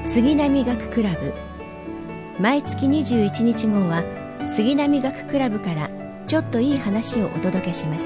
杉並学クラブ。毎月21日号は杉並学クラブからちょっといい話をお届けします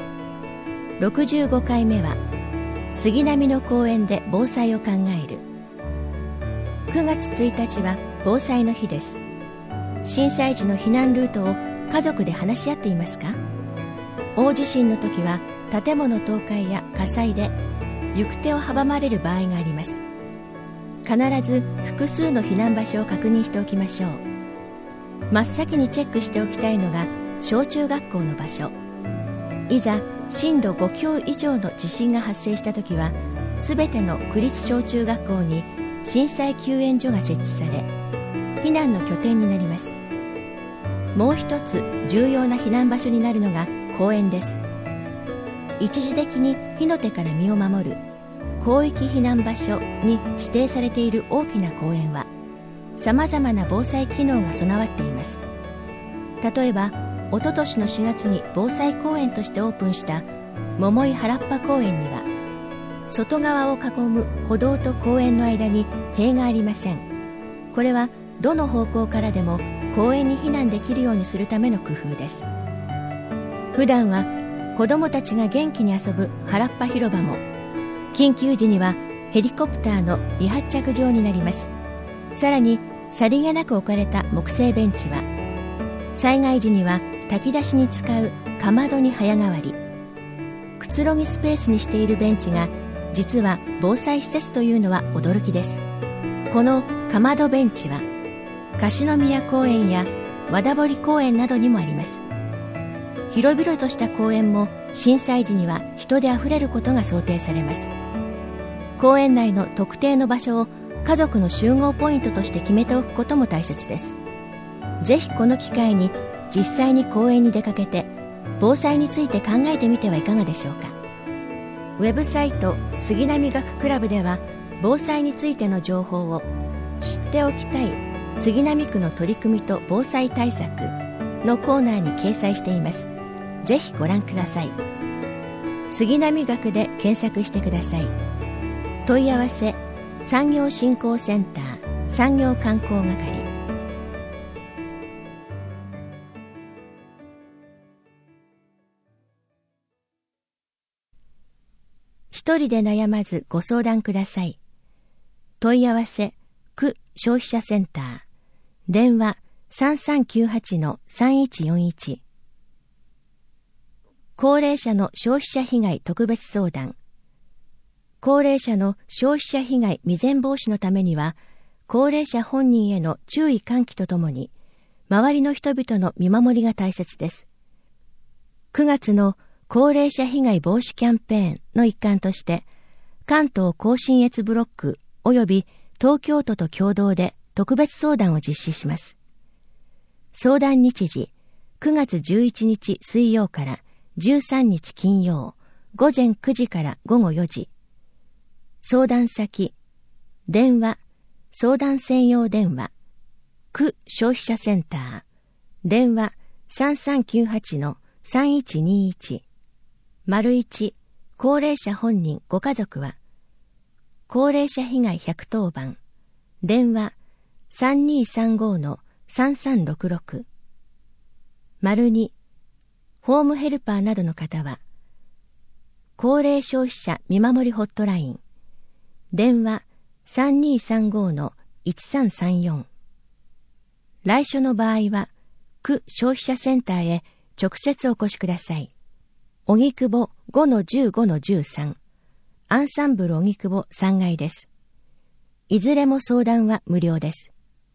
。65回目は杉並の公園で防災を考える。9月1日は防災の日です。震災時の避難ルートを家族で話し合っていますか？大地震の時は建物倒壊や火災で行く手を阻まれる場合があります。必ず複数の避難場所を確認しておきましょう。真っ先にチェックしておきたいのが小中学校の場所。いざ震度5強以上の地震が発生したときは、すべての区立小中学校に震災救援所が設置され、避難の拠点になります。もう一つ重要な避難場所になるのが公園です。一時的に火の手から身を守る広域避難場所に指定されている大きな公園は、さまざまな防災機能が備わっています。例えば、おととしの4月に防災公園としてオープンした桃井原っぱ公園には、外側を囲む歩道と公園の間に塀がありません。これはどの方向からでも公園に避難できるようにするための工夫です。普段は子どもたちが元気に遊ぶ原っぱ広場も、緊急時にはヘリコプターの離発着場になります。さらにさりげなく置かれた木製ベンチは、災害時には炊き出しに使うかまどに早変わり。くつろぎスペースにしているベンチが実は防災施設というのは驚きです。このかまどベンチは樫宮公園や和田堀公園などにもあります。広々とした公園も震災時には人であふれることが想定されます。公園内の特定の場所を家族の集合ポイントとして決めておくことも大切です。ぜひこの機会に実際に公園に出かけて防災について考えてみてはいかがでしょうか。ウェブサイト杉並学クラブでは、防災についての情報を知っておきたい杉並区の取り組みと防災対策のコーナーに掲載しています。ぜひご覧ください。杉並学で検索してください。問い合わせ産業振興センター産業観光係。一人で悩まずご相談ください。問い合わせ区消費者センター電話 3398-3141。 高齢者の消費者被害特別相談。高齢者の消費者被害未然防止のためには、高齢者本人への注意喚起とともに、周りの人々の見守りが大切です。9月の高齢者被害防止キャンペーンの一環として、関東甲信越ブロック及び東京都と共同で特別相談を実施します。相談日時、9月11日水曜から13日金曜、午前9時から午後4時。相談先、電話、相談専用電話、区消費者センター、電話 3398-3121。1、高齢者本人ご家族は、高齢者被害110番、電話 3235-3366。2、ホームヘルパーなどの方は、高齢消費者見守りホットライン、電話 3235-1334。来所の場合は、区消費者センターへ直接お越しください。荻窪 5-15-13、アンサンブル荻窪3階です。いずれも相談は無料です。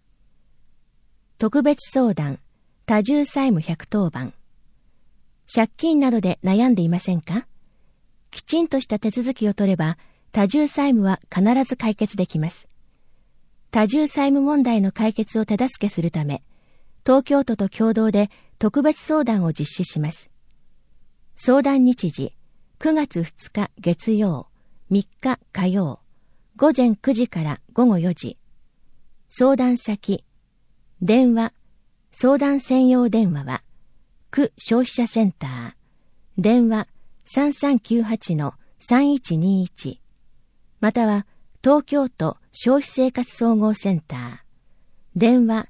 特別相談、多重債務110番。借金などで悩んでいませんか？きちんとした手続きを取れば、多重債務は必ず解決できます。多重債務問題の解決を手助けするため、東京都と共同で特別相談を実施します。相談日時、9月2日月曜、3日火曜、午前9時から午後4時。相談先、電話、相談専用電話は、区消費者センター、電話 3398-3121。または東京都消費生活総合センター。電話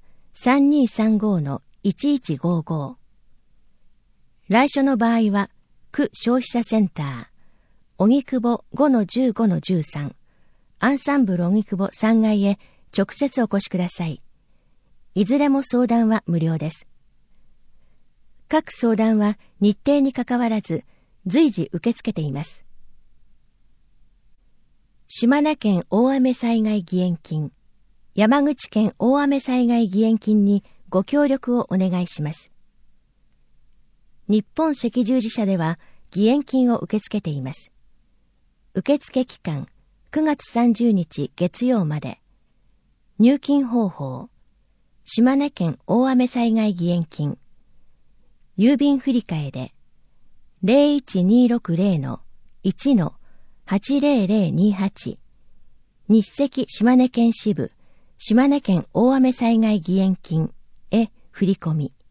3235-1155。来所の場合は、区消費者センター、荻窪 5-15-13、アンサンブル荻窪3階へ直接お越しください。いずれも相談は無料です。各相談は日程にかかわらず随時受け付けています。島根県大雨災害義援金、山口県大雨災害義援金にご協力をお願いします。日本赤十字社では義援金を受け付けています。受付期間9月30日月曜まで。入金方法、島根県大雨災害義援金、郵便振替で 01-260-1-80028 日赤島根県支部島根県大雨災害義援金へ振り込み。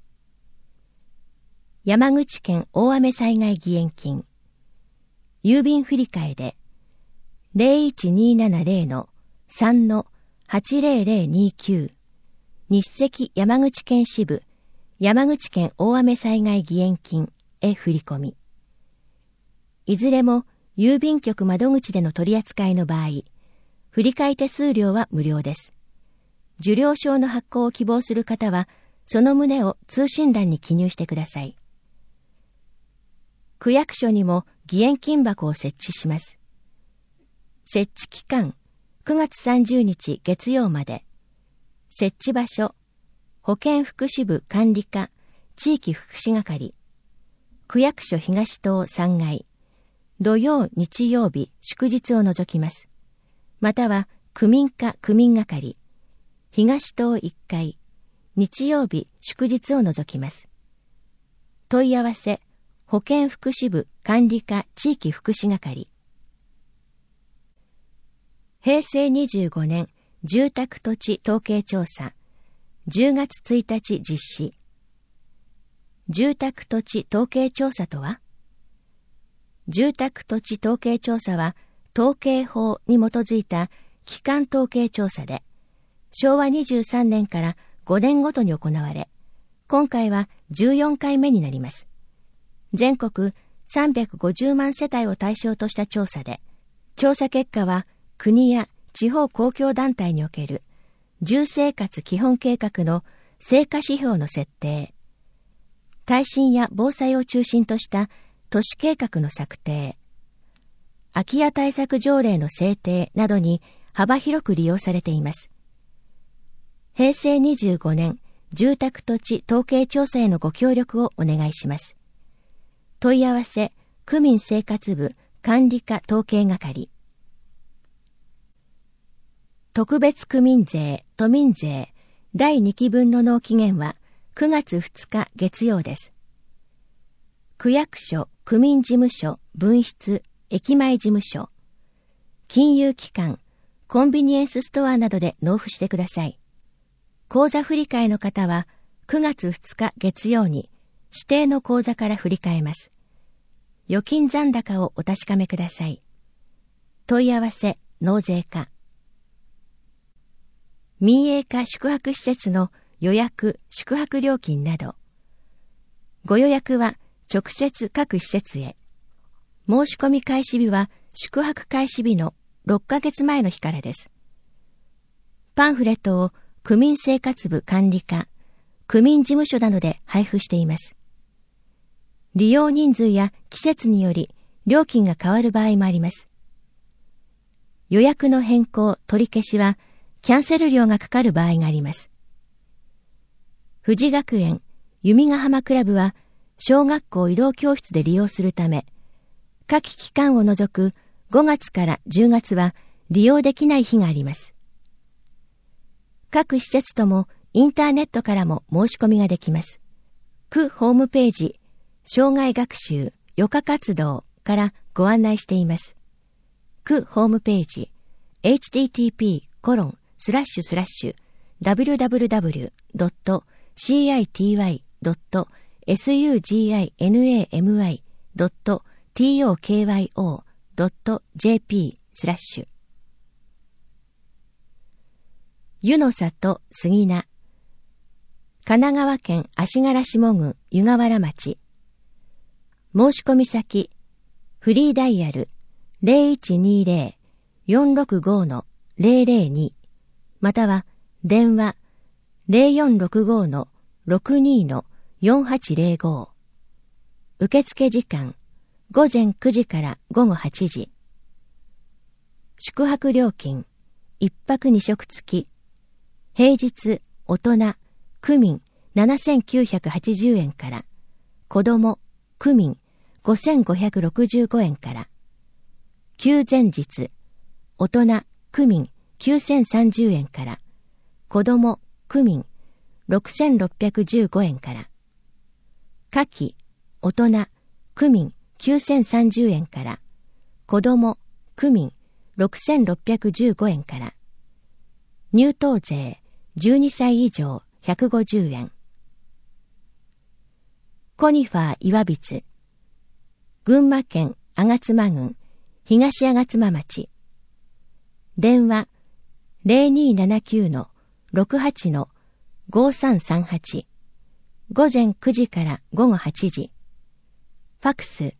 山口県大雨災害義援金、郵便振替で 01-270-3-80029 日赤山口県支部山口県大雨災害義援金へ振り込み。いずれも郵便局窓口での取り扱いの場合、振替手数料は無料です。受領証の発行を希望する方は、その旨を通信欄に記入してください。区役所にも義援金箱を設置します。設置期間9月30日月曜まで。設置場所、保健福祉部管理課地域福祉係、区役所東棟3階、土曜日曜日祝日を除きます。または区民課区民係、東棟1階、日曜日祝日を除きます。問い合わせ、保健福祉部管理課地域福祉係。平成25年住宅土地統計調査10月1日実施。住宅土地統計調査とは、住宅土地統計調査は統計法に基づいた基幹統計調査で、昭和23年から5年ごとに行われ、今回は14回目になります。全国350万世帯を対象とした調査で、調査結果は国や地方公共団体における住生活基本計画の成果指標の設定、耐震や防災を中心とした都市計画の策定、空き家対策条例の制定などに幅広く利用されています。平成25年住宅土地統計調査へのご協力をお願いします。問い合わせ、区民生活部管理課統計係。特別区民税、都民税第2期分の納期限は9月2日月曜です。区役所、区民事務所、分室、駅前事務所、金融機関、コンビニエンスストアなどで納付してください。口座振替の方は9月2日月曜に指定の口座から振り替えます。預金残高をお確かめください。問い合わせ、納税課。民営化宿泊施設の予約・宿泊料金など。ご予約は直接各施設へ。申し込み開始日は宿泊開始日の6ヶ月前の日からです。パンフレットを区民生活部管理課、区民事務所などで配布しています。利用人数や季節により料金が変わる場合もあります。予約の変更・取り消しはキャンセル料がかかる場合があります。富士学園、弓ヶ浜クラブは小学校移動教室で利用するため、夏季期間を除く5月から10月は利用できない日があります。各施設ともインターネットからも申し込みができます。区ホームページ、生涯学習、余暇活動からご案内しています。区ホームページ、http://www.city.suginami.tokyo.jp/ 湯の里杉名、神奈川県足柄下郡湯河原町。申し込み先、フリーダイヤル 0120-465-002 または電話 0465-62-4805。受付時間午前9時から午後8時。宿泊料金1泊2食付き。平日大人区民7980円から、子供区民5565円から。休前日大人区民9030円から、子供区民6615円から。夏季大人区民9030円から、子供区民6615円から。入湯税12歳以上150円。コニファー岩櫃、群馬県吾妻郡東吾妻町。電話 0279-68-5338 午前9時から午後8時。ファクス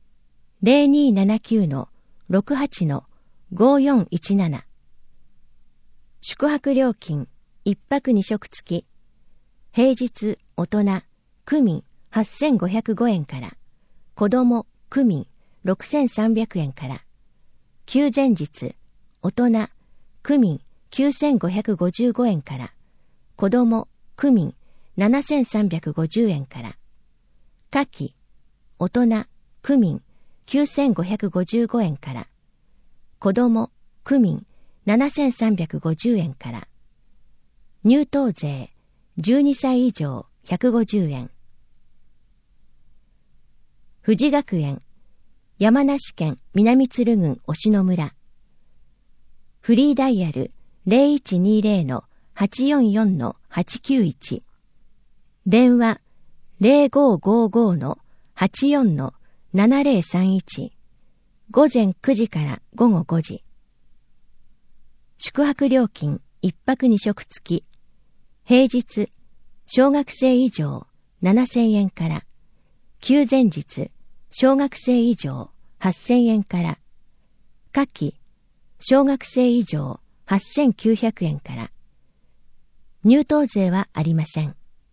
0279-68-5417。宿泊料金1泊2食付き。平日大人区民8505円から、子供区民6300円から。休前日大人区民9555円から、子供区民7350円から。夏季大人区民9555円から、子供区民7350円から。入湯税12歳以上150円。富士学園、山梨県南鶴郡忍野村。フリーダイヤル 0120-844-891。電話 0555-84-7031。午前9時から午後5時。宿泊料金1泊2食付き。平日小学生以上7000円から、休前日小学生以上8000円から、夏季小学生以上8900円から。入湯税はありません。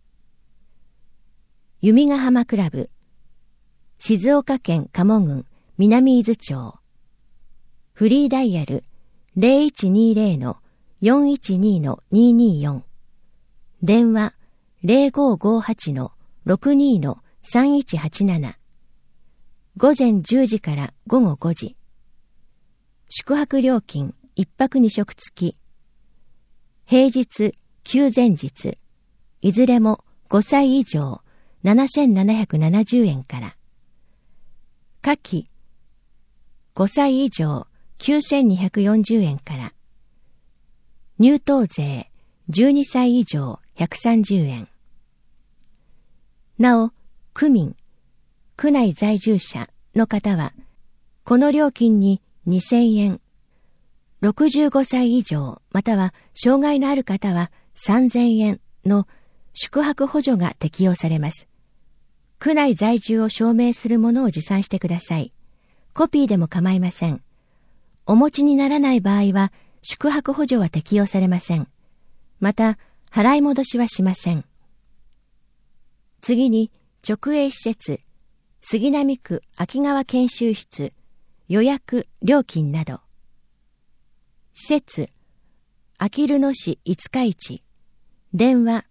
弓ヶ浜クラブ、静岡県賀茂郡南伊豆町。フリーダイヤル 0120-412-224。電話 0558-62-3187。午前10時から午後5時。宿泊料金1泊2食付き。平日、休前日、いずれも5歳以上7770円から。夏季、5歳以上9240円から。入湯税12歳以上130円。なお、区民、区内在住者の方は、この料金に2000円、65歳以上または障害のある方は3000円の宿泊補助が適用されます。区内在住を証明するものを持参してください。コピーでも構いません。お持ちにならない場合は、宿泊補助は適用されません。また、払い戻しはしません。次に、直営施設、杉並区秋川研修室、予約、料金など。施設、あきる野市五日市、電話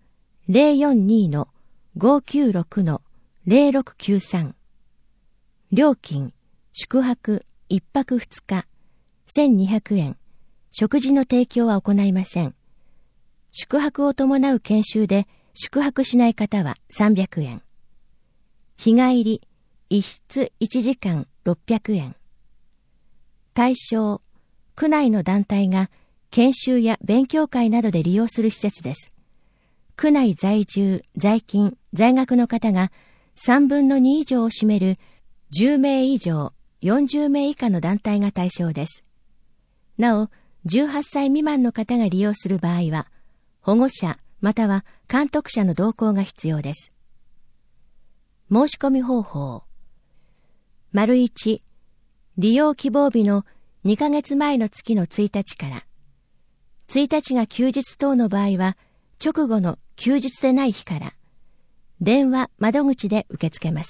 042-596-0693。料金、宿泊1泊2日、1200円。食事の提供は行いません。宿泊を伴う研修で宿泊しない方は300円。日帰り、1室1時間600円。対象、区内の団体が研修や勉強会などで利用する施設です。区内在住、在勤、在学の方が3分の2以上を占める10名以上40名以下の団体が対象です。なお、18歳未満の方が利用する場合は保護者または監督者の同行が必要です。申し込み方法。1、利用希望日の2ヶ月前の月の1日から、1日が休日等の場合は、直後の休日でない日から、電話窓口で受け付けます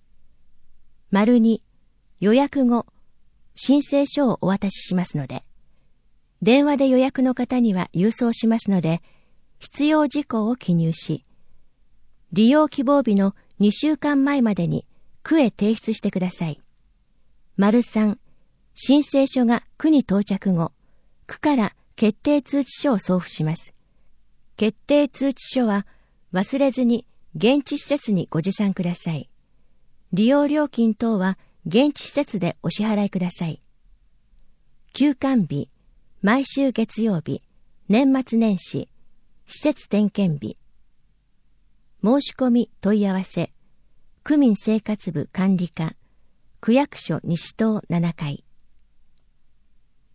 。2、予約後、申請書をお渡ししますので、電話で予約の方には郵送しますので、必要事項を記入し、利用希望日の2週間前までに区へ提出してください。3、申請書が区に到着後、区から決定通知書を送付します。決定通知書は忘れずに現地施設にご持参ください。利用料金等は現地施設でお支払いください。休館日、毎週月曜日、年末年始、施設点検日。申し込み問い合わせ、区民生活部管理課、区役所西棟7階。